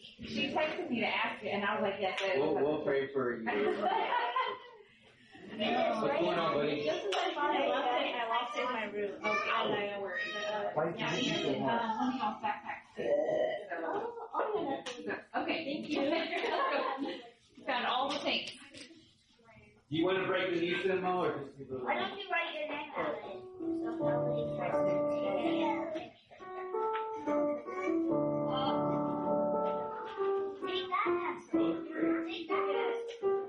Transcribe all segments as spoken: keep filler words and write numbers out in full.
she texted me to ask you, and I was like, yes. We'll, we'll pray for you. What's going on, buddy? Just as I thought I left it, I lost it in my room. Oh, I know, worry. Why did you do so hard? One of y'all's backpacks. Oh, oh, yeah. Okay, thank you. Found all the things. Do you want to break the knee symbol or just keep it? Why don't you write your name on it? So probably first. Take that has Take that has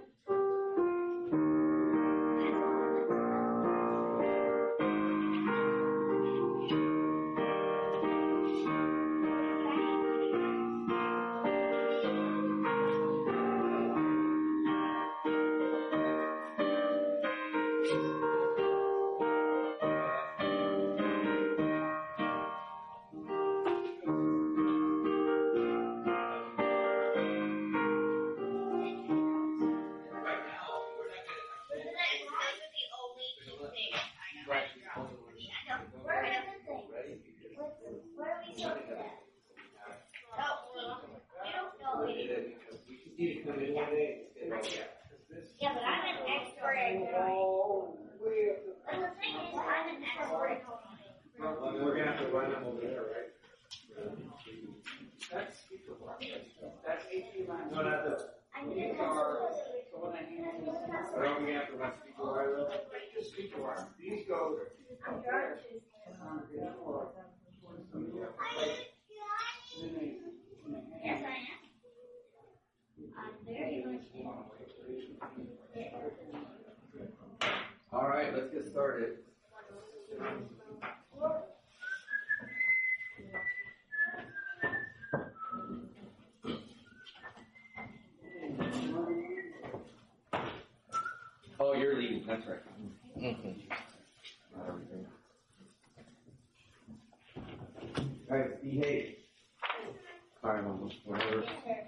Yeah, but I'm an expert at drawing. But the thing is, I'm an expert at drawing. Well, we're going to have to run them over there, right? That's That's eighteen lines. No, not the. I'm going to So when I hand these, I don't we have to run speaker wire though? Just speaker wire. These go. I'm drawing too. Yes, I am. I'm very much in. All right, let's get started. Oh, you're leading. That's right. Mm-hmm. All right, behave. All right, Mama. Whatever.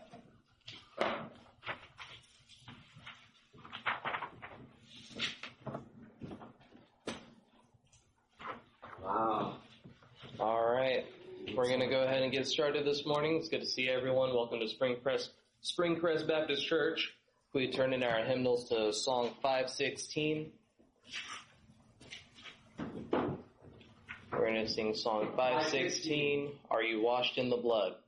Wow. All right. We're going to go ahead and get started this morning. It's good to see everyone. Welcome to Springcrest, Springcrest Baptist Church. We turn in our hymnals to Song five sixteen. We're going to sing Song five sixteen, Are You Washed in the Blood?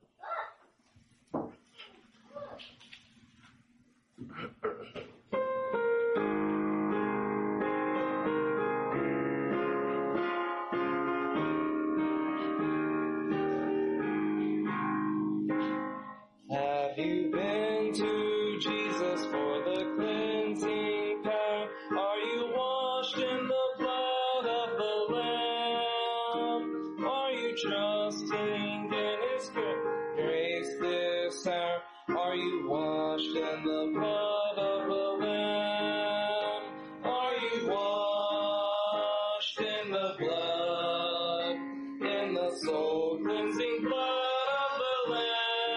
Have you been to Jesus for the cleansing power? Are you washed in the blood of the Lamb? Are you trusting in His grace this hour? Are you washed in the blood of the Lamb? Are you washed in the blood, in the soul cleansing blood of the Lamb?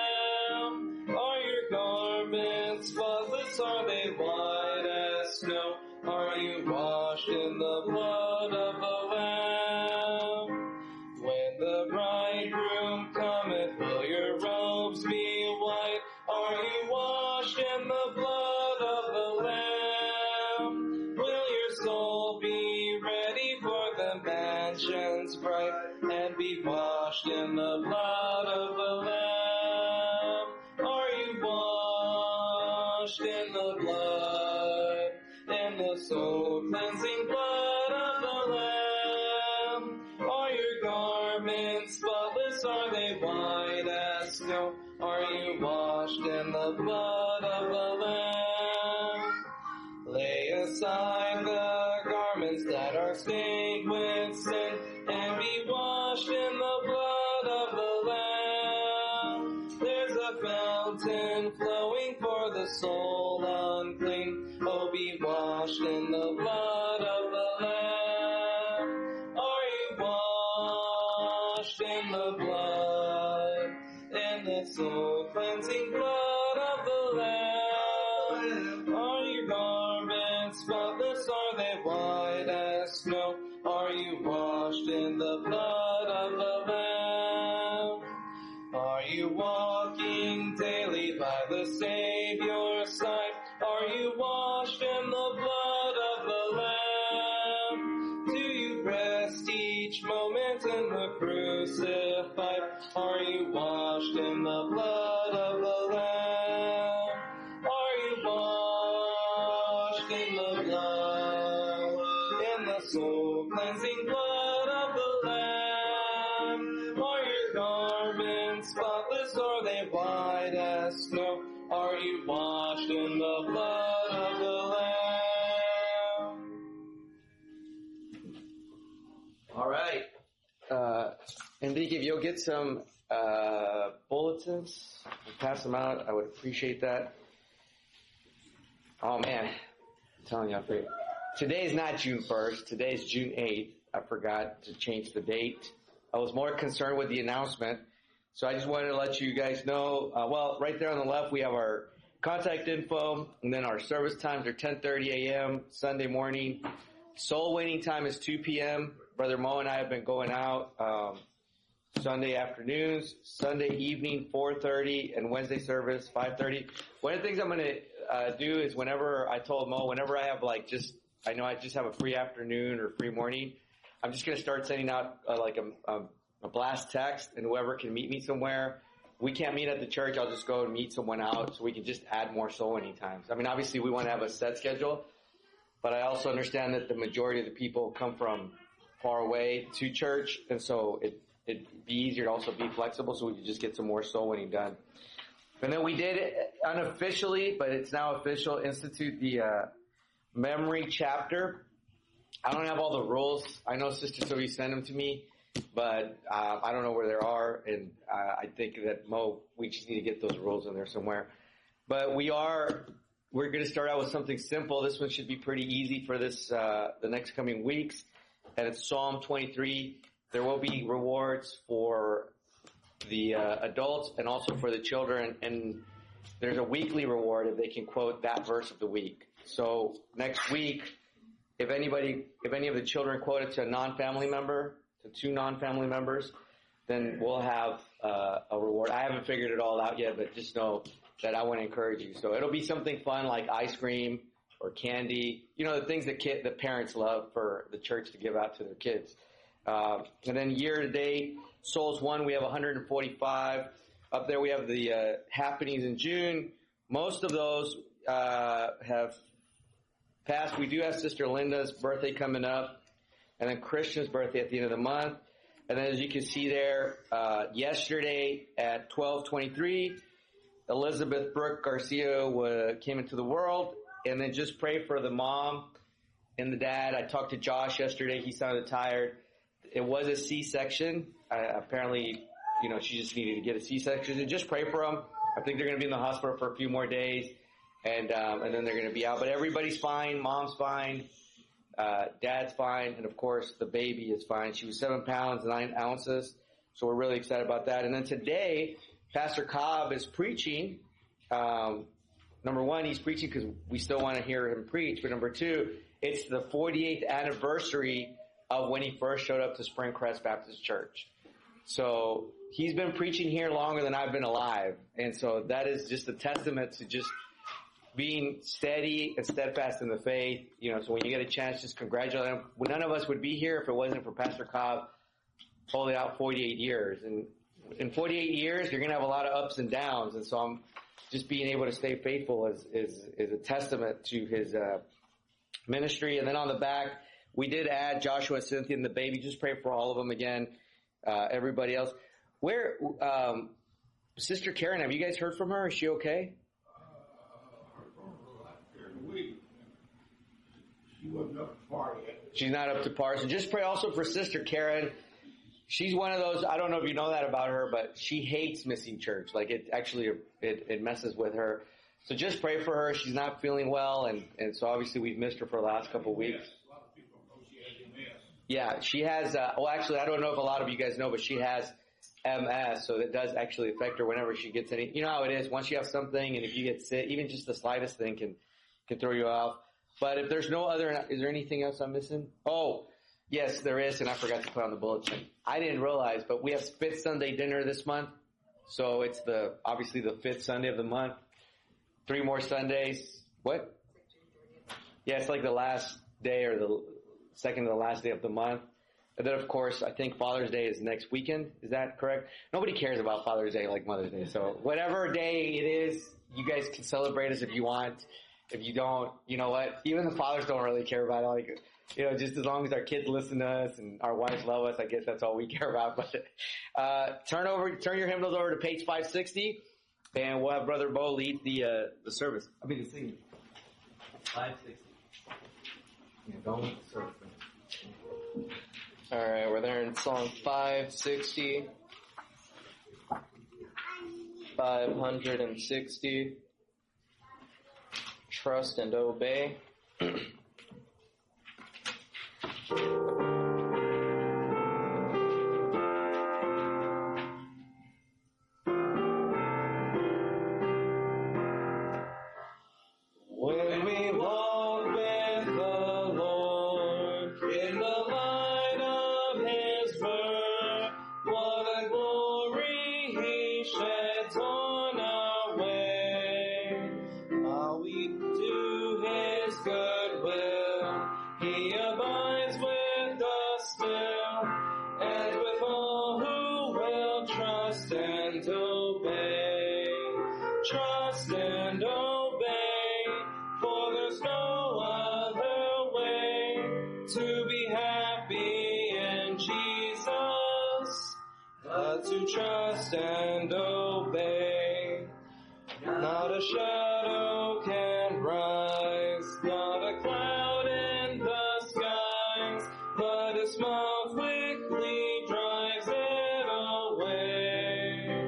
Spotless, are they white as snow? Are you washed in the blood of the Lamb? When the bridegroom cometh, will your robes be white? Are you washed in the blood of the Lamb? Will your soul be ready for the mansions bright, and be washed in the blood of the Lamb? Are you washed in the blood, in the soul cleansing blood of the Lamb? Are your garments spotless? Are they white as snow? Are you washed in the blood of the Lamb? Lay aside the garments that are stained with sin, and be washed in the blood of the Lamb. There's a fountain flowing for the soul unclean. Oh, be washed in the blood of the Lamb. Are you washed in the blood, in the soul cleansing blood of the Lamb? Are your garments spotless? Are they white as snow? Are you washed in the blood of the Lamb? Are you walking walking daily by the Savior's side? Are you washed in the blood of the Lamb? Do you rest each moment in the crucified? Are you washed in the blood of the Lamb? Are you washed in the blood, in the soul cleansing blood of the Lamb? Are your garments spotless? Are they white as snow? Are you washed in the blood of the Lamb? All right. Uh, Enrique, if you'll get some uh, bulletins and pass them out, I would appreciate that. Oh man, I'm telling you, I forget. Today is not June first. Today is June eighth. I forgot to change the date. I was more concerned with the announcement. So I just wanted to let you guys know, uh, well, right there on the left, we have our contact info, and then our service times are ten thirty a.m. Sunday morning. Soul winning time is two p.m. Brother Mo and I have been going out um, Sunday afternoons, Sunday evening, four thirty, and Wednesday service, five thirty. One of the things I'm going to uh, do is whenever, I told Mo, whenever I have like just, I know I just have a free afternoon or free morning, I'm just going to start sending out uh, like a, a, a blast text, and whoever can meet me somewhere. We can't meet at the church, I'll just go and meet someone out so we can just add more soul winning times. I mean, obviously we want to have a set schedule, but I also understand that the majority of the people come from far away to church, and so it, it'd be easier to also be flexible so we could just get some more soul winning done. And then we did it unofficially, but it's now official, institute the uh, memory chapter. I don't have all the rules. I know Sister Sylvie sent them to me, but uh, I don't know where they are, and uh, I think that Mo, we just need to get those rules in there somewhere. But we are, we're going to start out with something simple. This one should be pretty easy for this, uh, the next coming weeks. And it's Psalm twenty-three. There will be rewards for the uh, adults and also for the children. And there's a weekly reward if they can quote that verse of the week. So next week, if anybody, if any of the children quote it to a non-family member, to two non-family members, then we'll have uh, a reward. I haven't figured it all out yet, but just know that I want to encourage you. So it'll be something fun like ice cream or candy, you know, the things that kid, the parents love for the church to give out to their kids. Uh, and then year to date, Souls One, we have one hundred forty-five. Up there we have the uh, happenings in June. Most of those uh, have passed. We do have Sister Linda's birthday coming up, and then Christian's birthday at the end of the month. And then as you can see there, uh, yesterday at twelve twenty-three, Elizabeth Brooke Garcia uh, came into the world. And then just pray for the mom and the dad. I talked to Josh yesterday. He sounded tired. It was a C-section. Uh, apparently, you know, she just needed to get a C-section. And just pray for them. I think they're going to be in the hospital for a few more days. And um, and then they're going to be out. But everybody's fine. Mom's fine. Uh, dad's fine. And, of course, the baby is fine. She was seven pounds, nine ounces. So we're really excited about that. And then today, Pastor Cobb is preaching. Um Number one, he's preaching because we still want to hear him preach. But number two, it's the forty-eighth anniversary of when he first showed up to Spring Crest Baptist Church. So he's been preaching here longer than I've been alive. And so that is just a testament to just being steady and steadfast in the faith. You know, so when you get a chance, just congratulate him. None of us would be here if it wasn't for Pastor Cobb holding out forty-eight years. And in forty-eight years, you're going to have a lot of ups and downs. And so I'm just being able to stay faithful is, is, is a testament to his, uh, ministry. And then on the back, we did add Joshua, Cynthia, and the baby. Just pray for all of them again. Uh, everybody else. Where, um, Sister Karen, have you guys heard from her? Is she okay? She wasn't up to par yet. She's not up to par. So just pray also for Sister Karen. She's one of those, I don't know if you know that about her, but she hates missing church. Like it actually, it, it messes with her. So just pray for her. She's not feeling well, and, and so obviously we've missed her for the last couple of weeks. Yes, a lot of people know she has M S. Yeah, she has, uh, well actually I don't know if a lot of you guys know, but she has M S, so that does actually affect her whenever she gets any, you know how it is, once you have something and if you get sick, even just the slightest thing can, can throw you off. But if there's no other, is there anything else I'm missing? Oh, yes, there is, and I forgot to put on the bulletin. I didn't realize, but we have Fifth Sunday dinner this month. So it's the, obviously the fifth Sunday of the month. Three more Sundays. What? Yeah, it's like the last day or the second to the last day of the month. And then, of course, I think Father's Day is next weekend. Is that correct? Nobody cares about Father's Day like Mother's Day. So whatever day it is, you guys can celebrate us if you want. If you don't, you know what? Even the fathers don't really care about it. Like, you know, just as long as our kids listen to us and our wives love us, I guess that's all we care about. But uh, turn over, turn your hymnals over to page five sixty, and we'll have Brother Bo lead the uh, the service. I mean, the singing. five sixty. Yeah, don't serve. All right, we're there in song five sixty, five hundred sixty. Trust and obey. When we walk with the Lord in the light of His word, what a glory He sheds on our way. While we do His good will, He abides with us still, and with all who will trust and obey. Trust and obey, for there's no other way to be happy in Jesus but to trust and obey. Not a shadow can rise, not a cloud in the skies, but His smile quickly drives it away.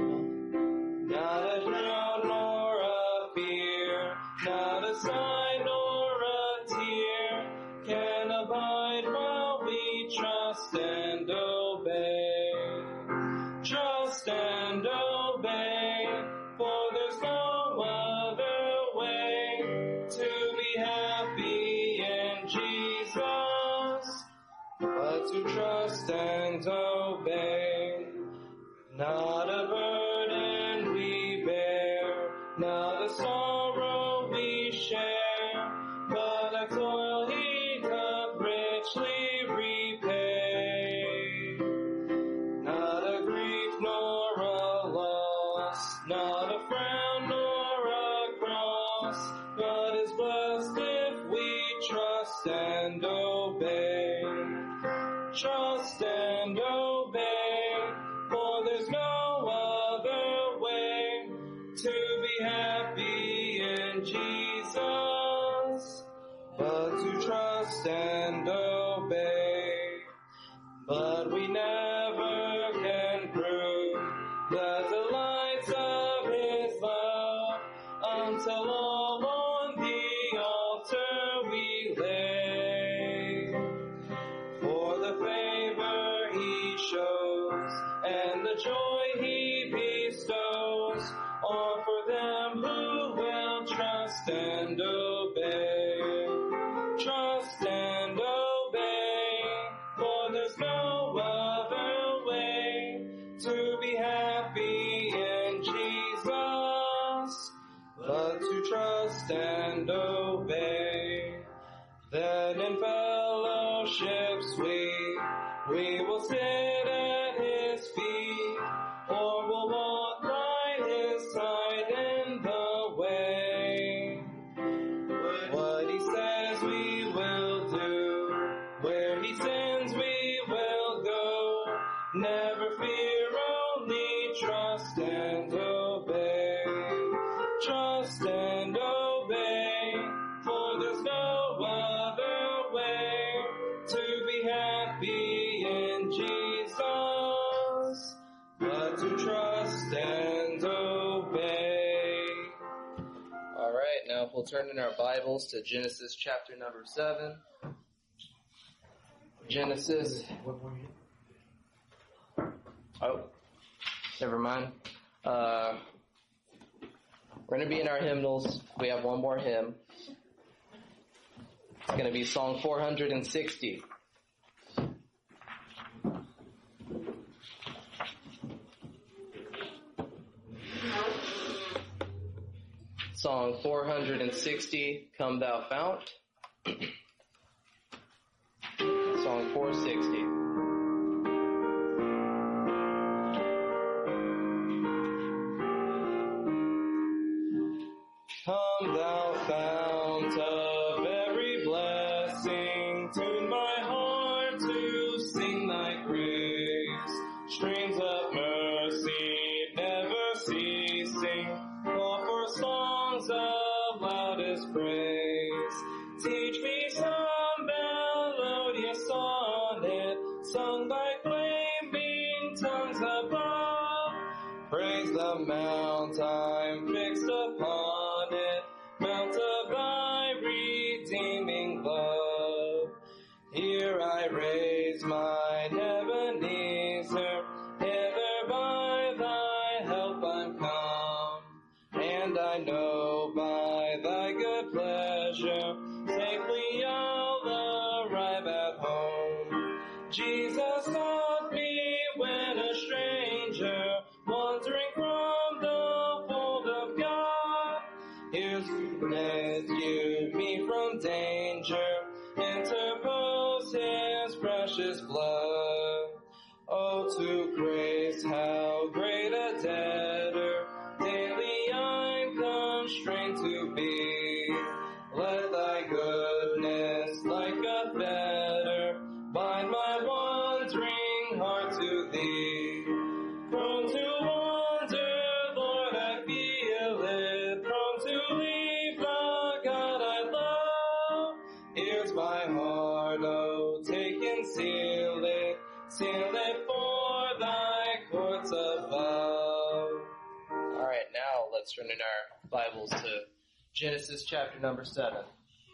Not a doubt nor a fear, not a sign nor a tear can abide while we trust and obey. Trust and obey, for there's no other way to be happy in Jesus but to trust and obey. Not a burden we bear, not a sorrow we share, but a toil He doth richly repay. Not a grief nor a loss, not a frown nor a cross, but is blessed if we trust and obey. Trust and obey, for there's no other way to be happy in Jesus but to trust and obey. But we never can prove the delights of His love until all on the altar we lay. For the favor He shows and the joy He bestows are for them who will trust and obey. Trust and obey, for there's no other way to be happy in Jesus but to trust and obey. Then in fellowships we, we will sit at His feet, or will walk by His side in the way. What He says we will do, where He sends we will go. Never fear, only trust and obey. Trust and obey, for there's no other way to be happy in Jesus but to trust and obey. All right, now if we'll turn in our Bibles to Genesis chapter number seven. Genesis. Oh, never mind. Uh, we're going to be in our hymnals. We have one more hymn. It's going to be Song four hundred sixty. Song four hundred sixty, Come Thou Fount. Song four sixty. Come thou fount of every blessing, tune my heart to sing thy praise. Streams of mercy never ceasing, call for songs of loudest praise. Teach me some melodious sonnet, sung by flaming tongues above. Praise the mount I'm fixed upon it, mount of thy redeeming love. Here I raise mine Ebenezer, hither by thy help I'm come, and I know by thy good pleasure safely I'll arrive at home. Jesus taught me when a stranger, wandering from the fold of God, His rescued me from danger, interpose His precious blood. Oh, to grace, how great a debtor daily I'm constrained to be. Let thy goodness, like a fetter, bind my wandering heart to thee. Prone to wander, Lord, I feel it, prone to leave the God I love. Here's my heart, oh, take and seal it, seal it for thy courts above. All right, now let's turn in our Bibles to Genesis chapter number seven.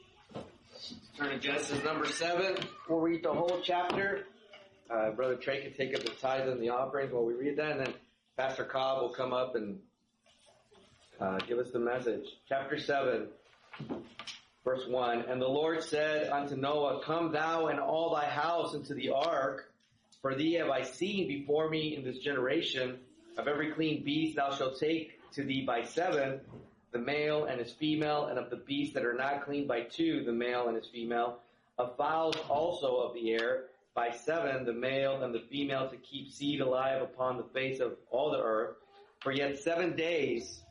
Turn to Genesis number seven. We'll read the whole chapter. Uh, Brother Trey can take up the tithe and the offerings while we read that, and then Pastor Cobb will come up and uh, give us the message. Chapter seven, verse one. And the Lord said unto Noah, Come thou and all thy house into the ark, for thee have I seen before me in this generation. Of every clean beast thou shalt take to thee by seven, the male and his female, and of the beasts that are not clean by two, the male and his female. Of fowls also of the air, by seven, the male and the female, to keep seed alive upon the face of all the earth. For yet seven days,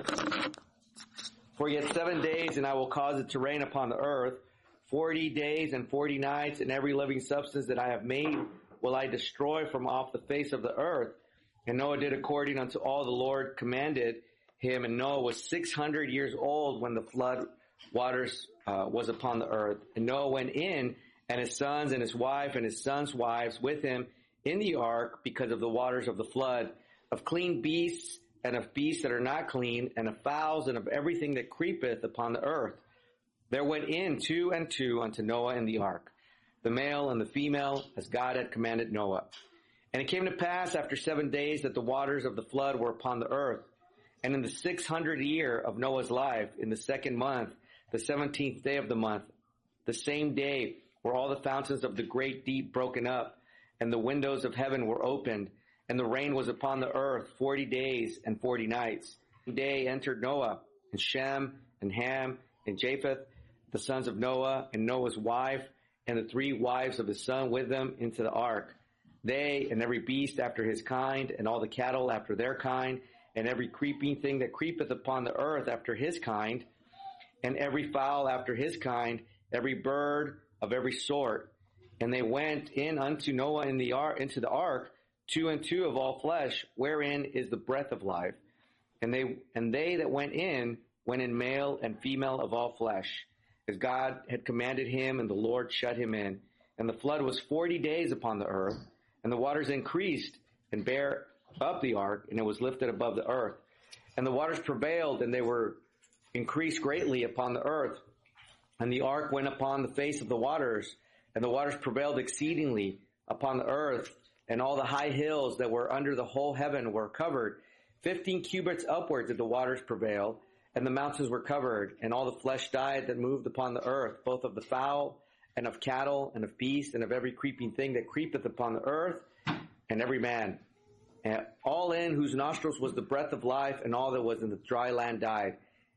for yet seven days, and I will cause it to rain upon the earth. Forty days and forty nights, and every living substance that I have made will I destroy from off the face of the earth. And Noah did according unto all the Lord commanded him. And Noah was six hundred years old when the flood waters uh, was upon the earth. And Noah went in, and his sons and his wife and his sons' wives with him in the ark, because of the waters of the flood, of clean beasts and of beasts that are not clean, and of fowls and of everything that creepeth upon the earth. There went in two and two unto Noah in the ark, the male and the female, as God had commanded Noah. And it came to pass after seven days that the waters of the flood were upon the earth. And in the six hundredth year of Noah's life, in the second month, the seventeenth day of the month, the same day were all the fountains of the great deep broken up, and the windows of heaven were opened, and the rain was upon the earth forty days and forty nights. One day entered Noah, and Shem, and Ham, and Japheth, the sons of Noah, and Noah's wife, and the three wives of his son with them into the ark. They and every beast after his kind, and all the cattle after their kind, and every creeping thing that creepeth upon the earth after his kind, and every fowl after his kind, every bird of every sort. And they went in unto Noah in the ark, into the ark, two and two of all flesh, wherein is the breath of life. And they and they that went in went in male and female of all flesh, as God had commanded him, and the Lord shut him in. And the flood was forty days upon the earth, and the waters increased and bare up the ark, and it was lifted above the earth. And the waters prevailed, and they were increased greatly upon the earth. And the ark went upon the face of the waters, and the waters prevailed exceedingly upon the earth, and all the high hills that were under the whole heaven were covered. Fifteen cubits upwards did the waters prevail, and the mountains were covered, and all the flesh died that moved upon the earth, both of the fowl, and of cattle, and of beasts, and of every creeping thing that creepeth upon the earth, and every man. And all in whose nostrils was the breath of life, and all that was in the dry land died.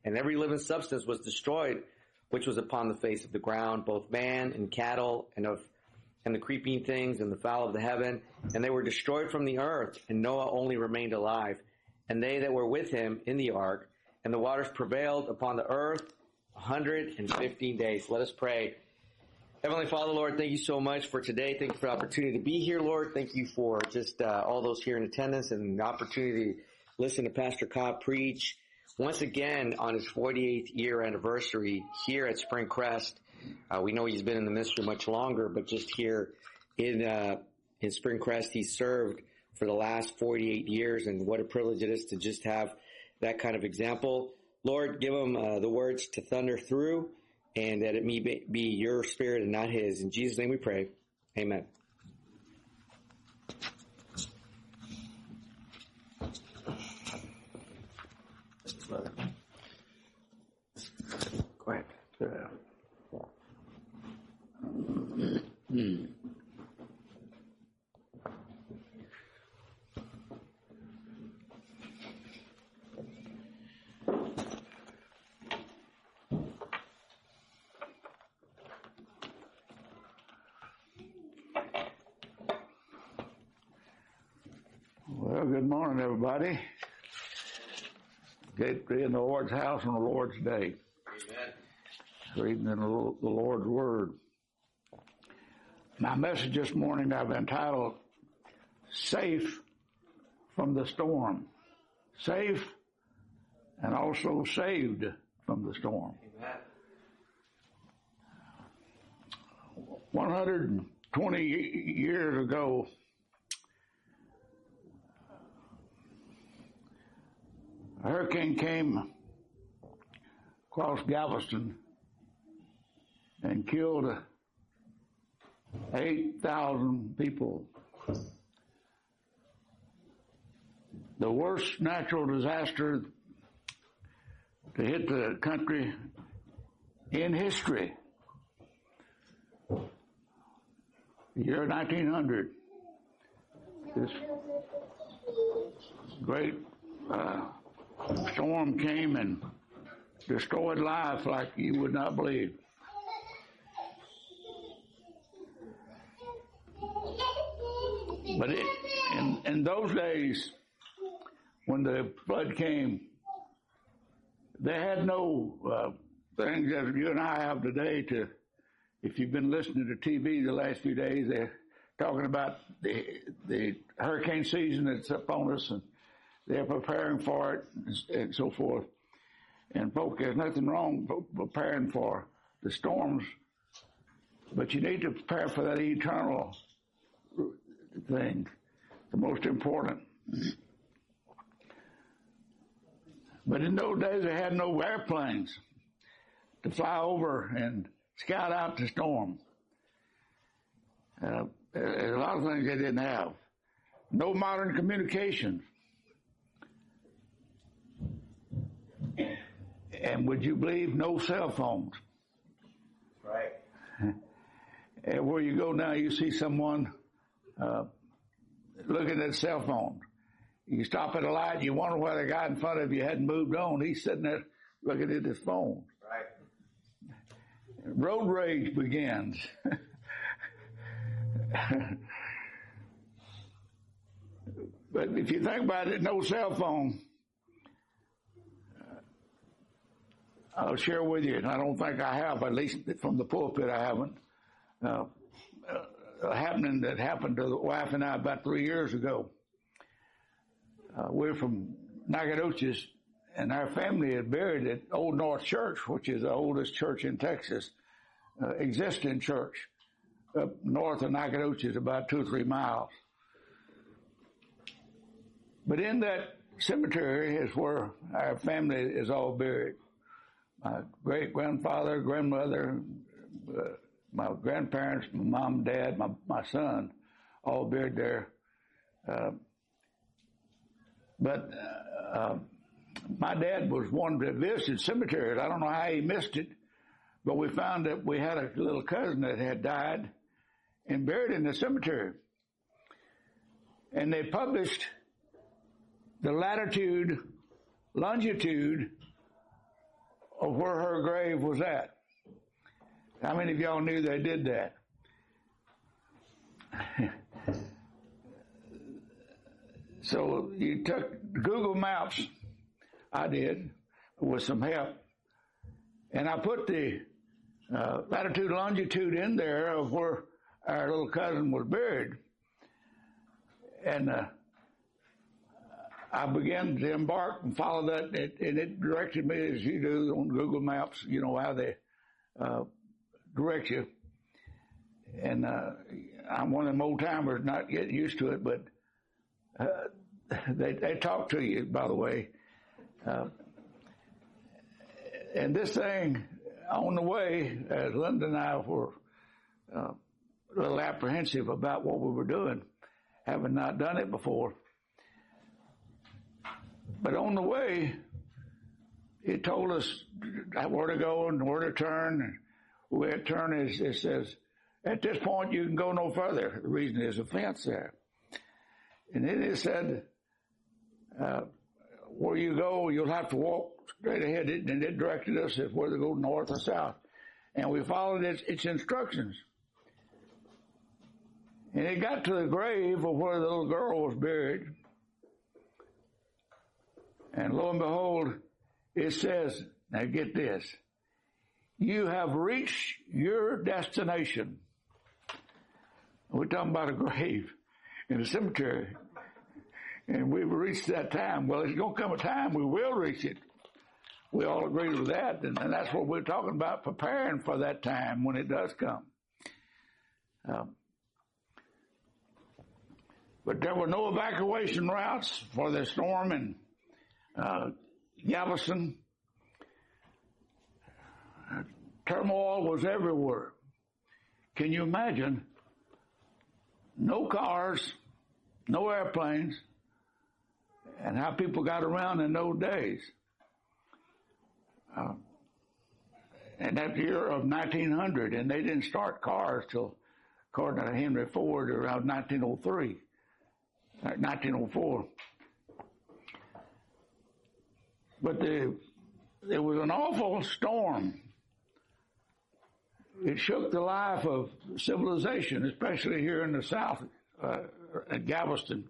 And every living substance was destroyed, which was upon the face of the ground, both man and cattle, and of and the creeping things and the fowl of the heaven. And they were destroyed from the earth, and Noah only remained alive, and they that were with him in the ark. And the waters prevailed upon the earth one hundred fifteen days. Let us pray. Heavenly Father, Lord, thank you so much for today. Thank you for the opportunity to be here, Lord. Thank you for just uh, all those here in attendance and the opportunity to listen to Pastor Cobb preach once again on his forty-eighth year anniversary here at Spring Crest. Uh, we know he's been in the ministry much longer, but just here in uh, in Spring Crest, he's served for the last forty-eight years, and what a privilege it is to just have that kind of example. Lord, give him uh, the words to thunder through, and that it may be your spirit and not his. In Jesus' name we pray. Amen. Go ahead. Hmm. Well, good morning, everybody. Get in the Lord's house on the Lord's day. Amen. Reading in the Lord's Word. My message this morning I've entitled, Safe from the Storm. Safe and also saved from the storm. Amen. one hundred twenty years ago, a hurricane came across Galveston and killed eight thousand people. The worst natural disaster to hit the country in history. The year nineteen hundred. This great uh, storm came and destroyed life like you would not believe. But it, in, in those days, when the flood came, they had no uh, things that you and I have today to, if you've been listening to T V the last few days, they're talking about the, the hurricane season that's upon us, and they're preparing for it and, and so forth. And folks, there's nothing wrong preparing for the storms, but you need to prepare for that eternal thing, the most important. But in those days, they had no airplanes to fly over and scout out the storm. Uh, there's a lot of things they didn't have. No modern communication. And would you believe, no cell phones? Right. And where you go now, you see someone uh, looking at a cell phone. You stop at a light, you wonder why the guy in front of you hadn't moved on. He's sitting there looking at his phone. Right. Road rage begins. But if you think about it, no cell phone. I'll share with you, and I don't think I have, at least from the pulpit I haven't, uh, a happening that happened to the wife and I about three years ago. Uh, we're from Nacogdoches, and our family had buried at Old North Church, which is the oldest church in Texas, uh, existing church, up north of Nacogdoches, about two or three miles. But in that cemetery is where our family is all buried. My great-grandfather, grandmother, uh, my grandparents, my mom, dad, my, my son, all buried there. Uh, but uh, uh, my dad was one that visited cemeteries. I don't know how he missed it, but we found that we had a little cousin that had died and buried in the cemetery. And they published the latitude, longitude of where her grave was at. How many of y'all knew they did that? So you took Google Maps, I did, with some help, and I put the uh, latitude, longitude in there of where our little cousin was buried. And uh, I began to embark and follow that, and it, and it directed me as you do on Google Maps, you know, how they uh, direct you. And uh, I'm one of them old timers, not getting used to it, but uh, they, they talk to you, by the way. Uh, and this thing, on the way, as Linda and I were uh, a little apprehensive about what we were doing, having not done it before. But on the way, it told us where to go and where to turn. And where to turn is, it says, at this point you can go no further. The reason there's a fence there. And then it said, uh, where you go, you'll have to walk straight ahead. And it directed us as whether to go north or south. And we followed its, its instructions. And it got to the grave of where the little girl was buried. And lo and behold, it says, now get this, you have reached your destination. We're talking about a grave in a cemetery. And we've reached that time. Well, there's going to come a time we will reach it. We all agree with that. And, and that's what we're talking about, preparing for that time when it does come. Um, but there were no evacuation routes for the storm in uh, Galveston. Uh, turmoil was everywhere. Can you imagine? No cars, no airplanes, and how people got around in those days. Uh, and that year of nineteen hundred, and they didn't start cars till, according to Henry Ford, around nineteen oh three, nineteen oh four. But the, it was an awful storm. It shook the life of civilization, especially here in the South, uh, at Galveston.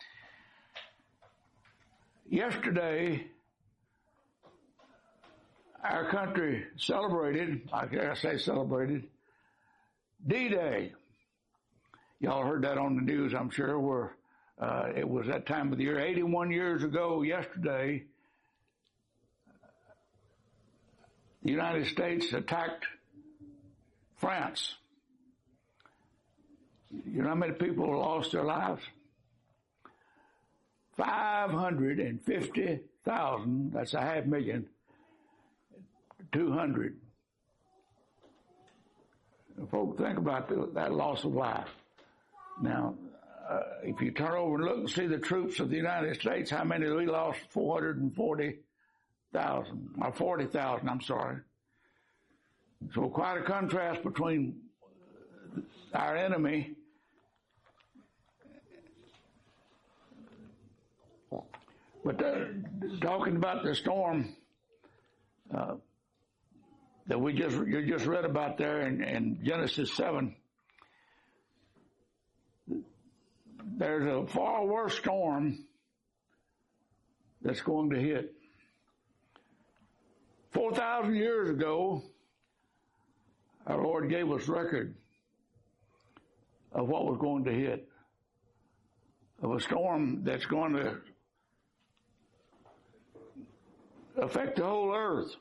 Yesterday, our country celebrated, I guess I say celebrated, D-Day. Y'all heard that on the news, I'm sure, where uh, it was that time of the year. eighty-one years ago yesterday, the United States attacked France. You know how many people lost their lives? five hundred fifty thousand, that's a half million, two hundred. Folks, think about the, that loss of life. Now, uh, if you turn over and look and see the troops of the United States, how many we lost? four hundred forty thousand, or forty thousand, I'm sorry. So quite a contrast between our enemy but uh, talking about the storm uh, that we just you just read about there in, in Genesis seven, there's a far worse storm that's going to hit. Four thousand years ago, our Lord gave us record of what was going to hit, of a storm that's going to affect the whole earth.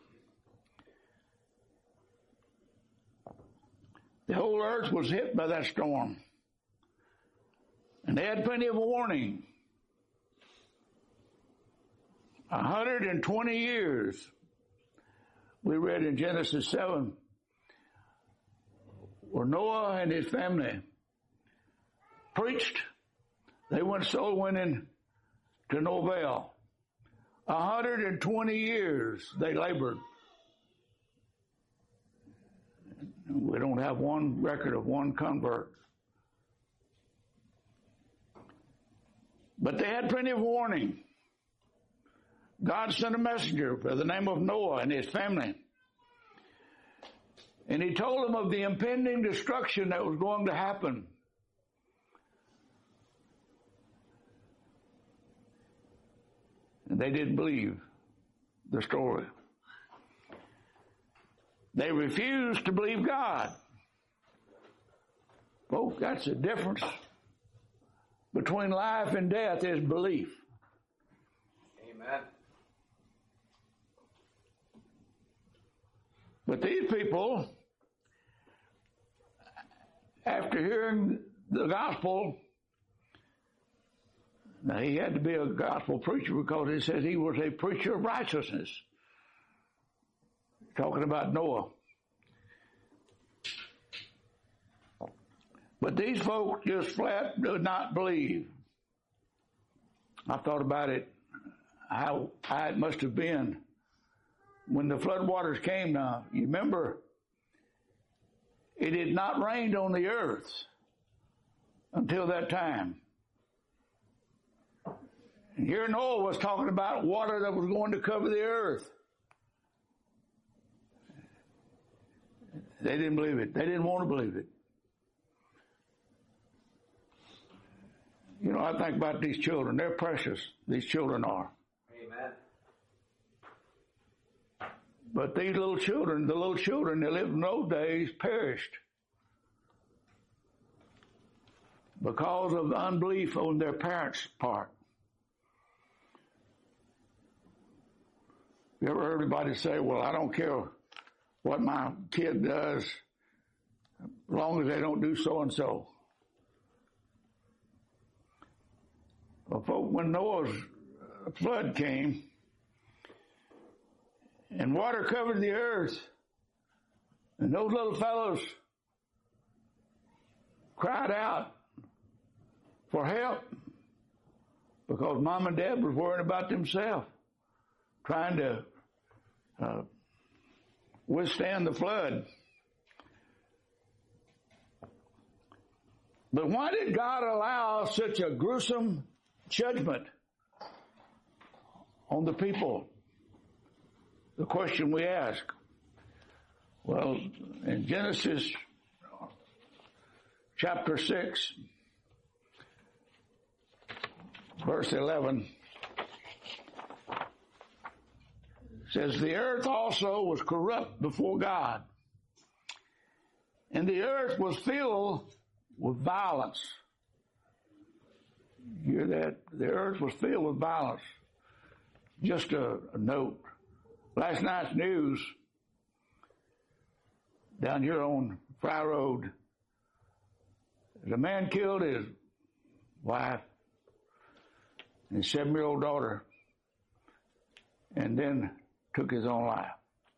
The whole earth was hit by that storm. And they had plenty of warning. one hundred twenty years, we read in Genesis seven, where Noah and his family preached. They went soul winning to Novell. one hundred twenty years they labored. We don't have one record of one convert. But they had plenty of warning. God sent a messenger by the name of Noah and his family. And he told them of the impending destruction that was going to happen. And they didn't believe the story. They refused to believe God. Folks, that's the difference between life and death is belief. Amen. But these people, after hearing the gospel, now he had to be a gospel preacher because he said he was a preacher of righteousness. Talking about Noah. But these folks just flat did not believe. I thought about it, how, how it must have been when the floodwaters came now. You remember, it had not rained on the earth until that time. And here Noah was talking about water that was going to cover the earth. They didn't believe it. They didn't want to believe it. You know, I think about these children. They're precious. These children are. Amen. But these little children, the little children that lived in those days perished because of unbelief on their parents' part. You ever heard anybody say, well, I don't care what my kid does as long as they don't do so-and-so? Well, folks, when Noah's flood came and water covered the earth, and those little fellows cried out for help because mom and dad was worrying about themselves, trying to uh, withstand the flood. But why did God allow such a gruesome judgment on the people? The question we ask. Well, in Genesis chapter six, verse eleven, says, the earth also was corrupt before God, and the earth was filled with violence. You hear that? The earth was filled with violence. Just a, a note. Last night's news down here on Fry Road, the man killed his wife and his seven-year-old daughter and then took his own life.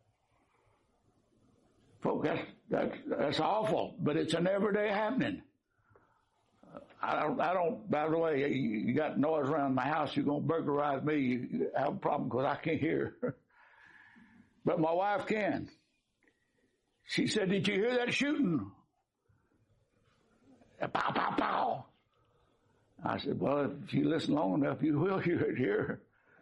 Folks, that's, that's, that's awful, but it's an everyday happening. I don't, I don't, by the way, you, you got noise around my house, you're going to burglarize me, you have a problem because I can't hear. But my wife can. She said, did you hear that shooting? Pow, pow, pow. I said, well, if you listen long enough, you will hear it here.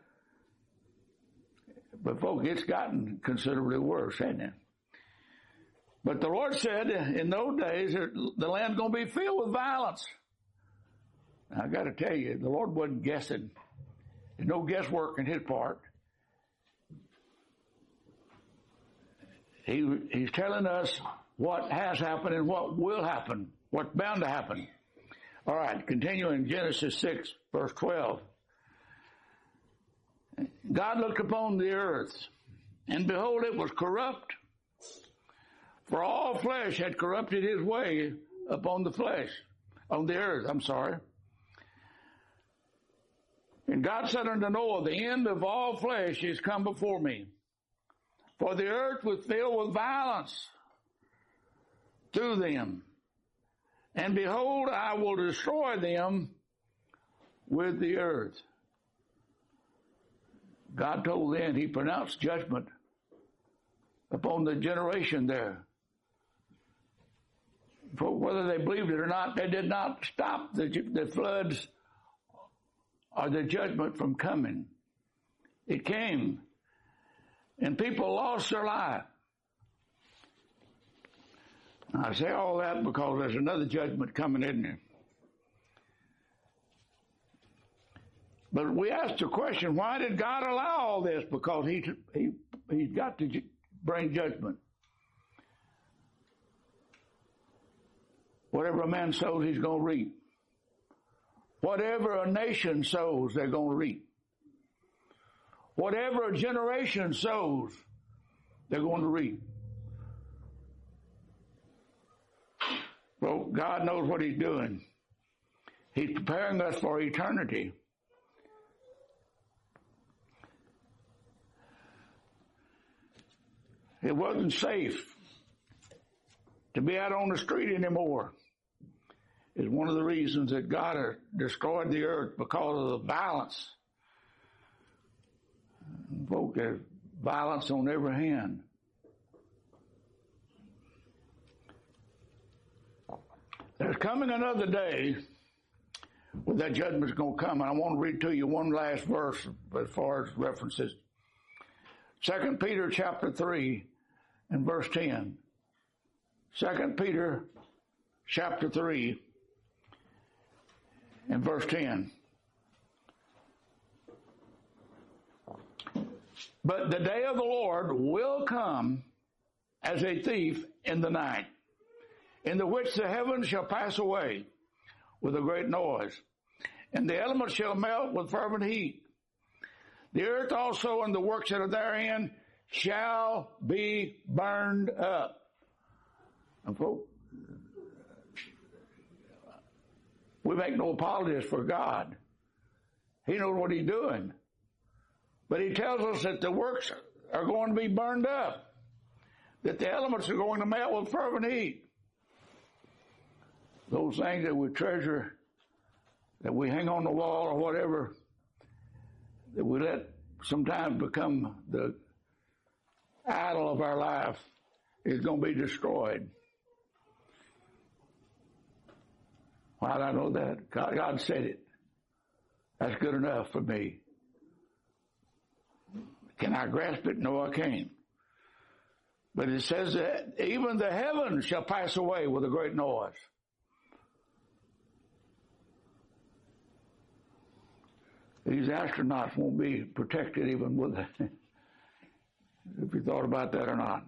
But folks, it's gotten considerably worse, hasn't it? But the Lord said in those days, the land's going to be filled with violence. Now, I got to tell you, the Lord wasn't guessing. There's no guesswork in his part. He, he's telling us what has happened and what will happen, what's bound to happen. All right, continuing Genesis six, verse twelve. God looked upon the earth, and behold, it was corrupt. For all flesh had corrupted his way upon the flesh, on the earth, I'm sorry. And God said unto Noah, the end of all flesh is come before me. For the earth was filled with violence through them. And behold, I will destroy them with the earth. God told them, he pronounced judgment upon the generation there. For whether they believed it or not, they did not stop the, the floods or the judgment from coming. It came. And people lost their life. I say all that because there's another judgment coming, isn't there? But we asked the question, why did God allow all this? Because he, he, he's got to ju- bring judgment. Whatever a man sows, he's going to reap. Whatever a nation sows, they're going to reap. Whatever a generation sows, they're going to reap. Well, God knows what he's doing. He's preparing us for eternity. It wasn't safe to be out on the street anymore. It's one of the reasons that God has destroyed the earth, because of the violence. Folk, there's violence on every hand. There's coming another day when that judgment's going to come. And I want to read to you one last verse as far as references. Second Peter chapter three and verse ten. Second Peter chapter three and verse ten. But the day of the Lord will come as a thief in the night, in the which the heavens shall pass away with a great noise, and the elements shall melt with fervent heat. The earth also and the works that are therein shall be burned up. And folks, we make no apologies for God. He knows what he's doing. But he tells us that the works are going to be burned up, that the elements are going to melt with fervent heat. Those things that we treasure, that we hang on the wall or whatever, that we let sometimes become the idol of our life, is going to be destroyed. Why do I know that? God, God said it. That's good enough for me. Can I grasp it? No, I can't. But it says that even the heavens shall pass away with a great noise. These astronauts won't be protected even with it. If you thought about that or not.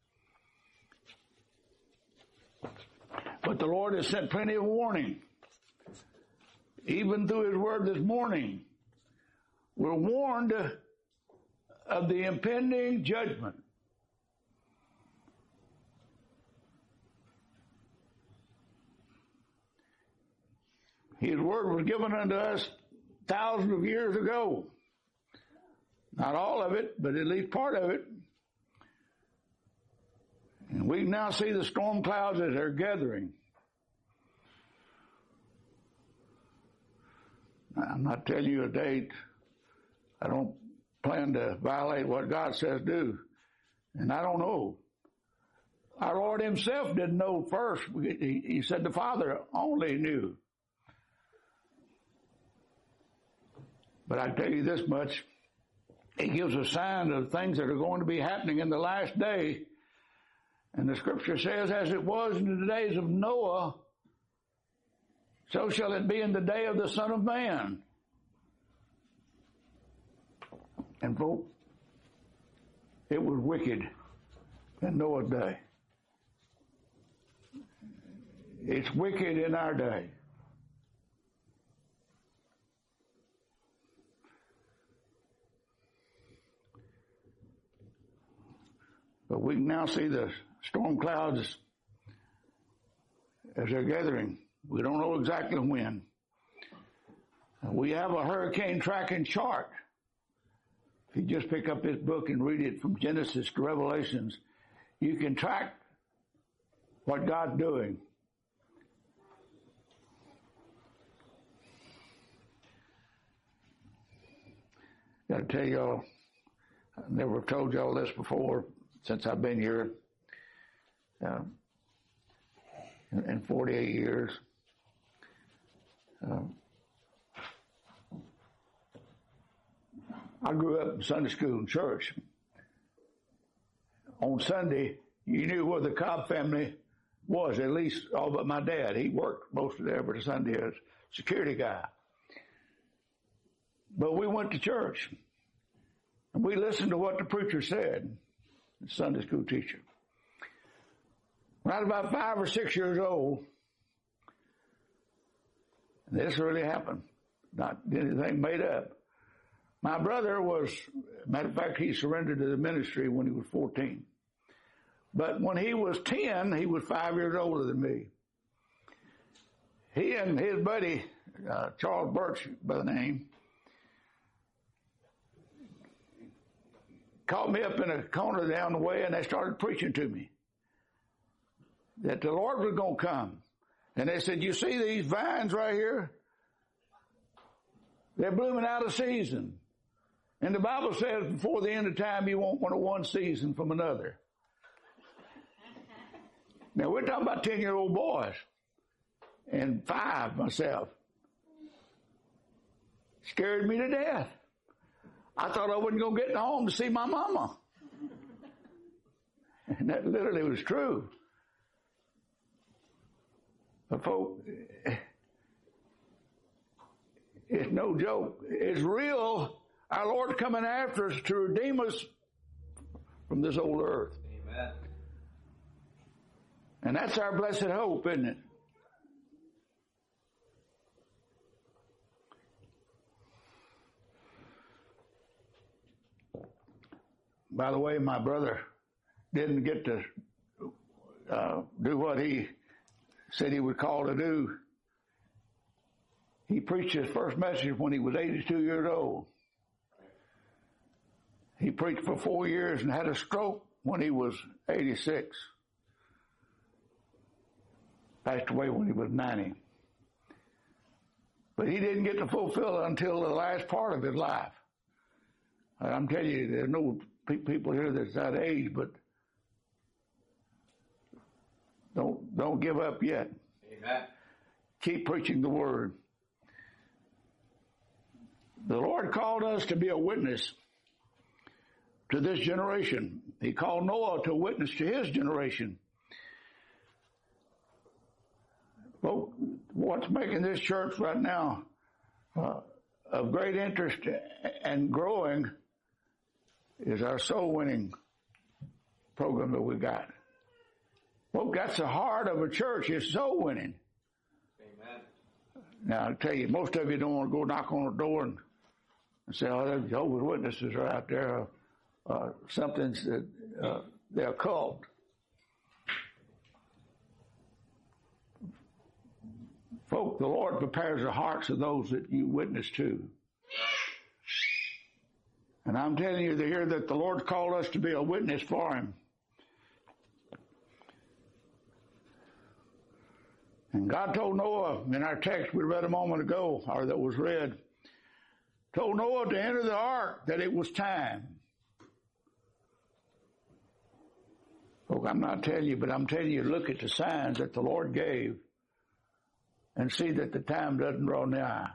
But the Lord has sent plenty of warning. Even through his word this morning, we're warned of the impending judgment. His word was given unto us thousands of years ago. Not all of it, but at least part of it. And we can now see the storm clouds as they're gathering. I'm not telling you a date. I don't plan to violate what God says do. And I don't know. Our Lord himself didn't know first. He, he said the Father only knew. But I tell you this much. He gives a sign of things that are going to be happening in the last day. And the scripture says, as it was in the days of Noah, so shall it be in the day of the Son of Man. And folks, it was wicked in Noah's day. It's wicked in our day. But we can now see the storm clouds as they're gathering. We don't know exactly when. We have a hurricane tracking chart. If you just pick up this book and read it from Genesis to Revelations, you can track what God's doing. Got to tell y'all, I've never told y'all this before since I've been here uh, in, in forty-eight years. Uh, I grew up in Sunday school and church. On Sunday, you knew where the Cobb family was, at least all but my dad. He worked most of every Sunday as a security guy. But we went to church, and we listened to what the preacher said, the Sunday school teacher. When I was about five or six years old, and this really happened, not anything made up. My brother was, matter of fact, he surrendered to the ministry when he was fourteen. But when he was ten, he was five years older than me. He and his buddy, uh, Charles Birch by the name, caught me up in a corner down the way, and they started preaching to me that the Lord was going to come. And they said, you see these vines right here? They're blooming out of season. And the Bible says before the end of time, you won't want one season from another. Now, we're talking about ten-year-old boys and five myself. Scared me to death. I thought I wasn't going to get home to see my mama. And that literally was true. But folks, it's no joke. It's real. Our Lord's coming after us to redeem us from this old earth. Amen. And that's our blessed hope, isn't it? By the way, my brother didn't get to uh, do what he said he was called to do. He preached his first message when he was eighty-two years old. He preached for four years and had a stroke when he was eighty-six. Passed away when he was ninety. But he didn't get to fulfill it until the last part of his life. I'm telling you, there's no people here that's that age, but don't don't give up yet. Amen. Keep preaching the word. The Lord called us to be a witness to this generation. He called Noah to witness to his generation. Well, what's making this church right now uh, of great interest and growing is our soul winning program that we got. Well, that's the heart of a church, is soul winning. Amen. Now, I'll tell you, most of you don't want to go knock on the door and, and say, oh, the Jehovah's Witnesses are out there. Uh, something's that uh, they're called. Folk, the Lord prepares the hearts of those that you witness to. And I'm telling you to hear that the Lord called us to be a witness for Him. And God told Noah, in our text we read a moment ago, or that was read, told Noah to enter the ark, that it was time. Folk, I'm not telling you, but I'm telling you, look at the signs that the Lord gave and see that the time doesn't draw nigh.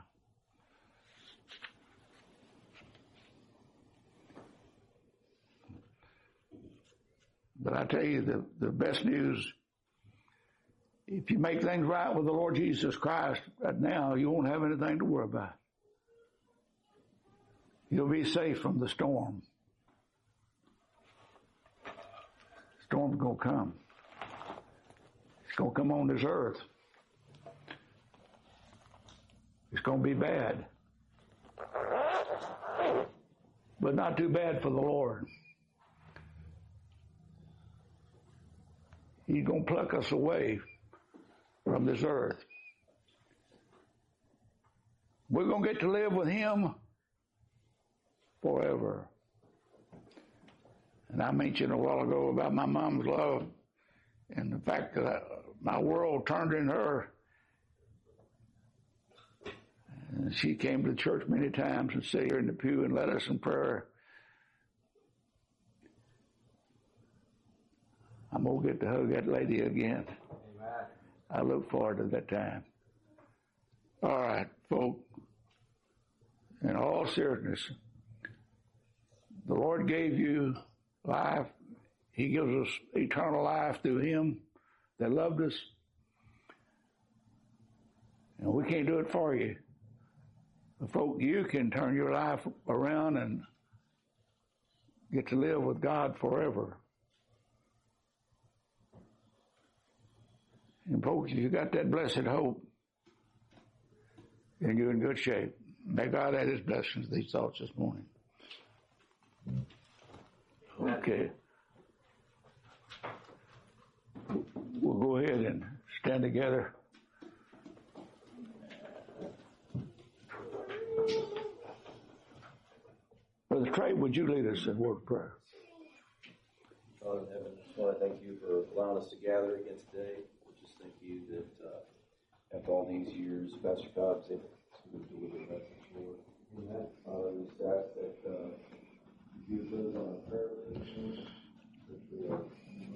But I tell you, the, the best news, if you make things right with the Lord Jesus Christ right now, you won't have anything to worry about. You'll be safe from the storm. The storm's going to come. It's going to come on this earth. It's going to be bad. But not too bad for the Lord. He's going to pluck us away from this earth. We're going to get to live with Him forever. And I mentioned a while ago about my mom's love and the fact that I, my world turned in her. And she came to church many times and sat here in the pew and led us in prayer. I'm going to get to hug that lady again. Amen. I look forward to that time. All right, folks. In all seriousness, The Lord gave you life. He gives us eternal life through Him that loved us. And we can't do it for you. But folk, you can turn your life around and get to live with God forever. And folks, if you got that blessed hope, then you're in good shape. May God add His blessings to these thoughts this morning. Okay. We'll go ahead and stand together. Brother Trey, would you lead us in word of prayer? Father in heaven, I just want to thank you for allowing us to gather again today. We just thank you that uh, after all these years, Pastor Cobb was able to deliver the message, Lord. Amen. Father, we just ask that uh, you put us on a prayer list.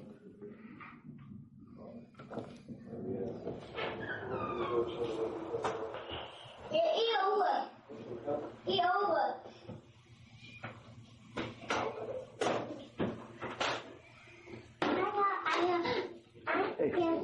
That we are.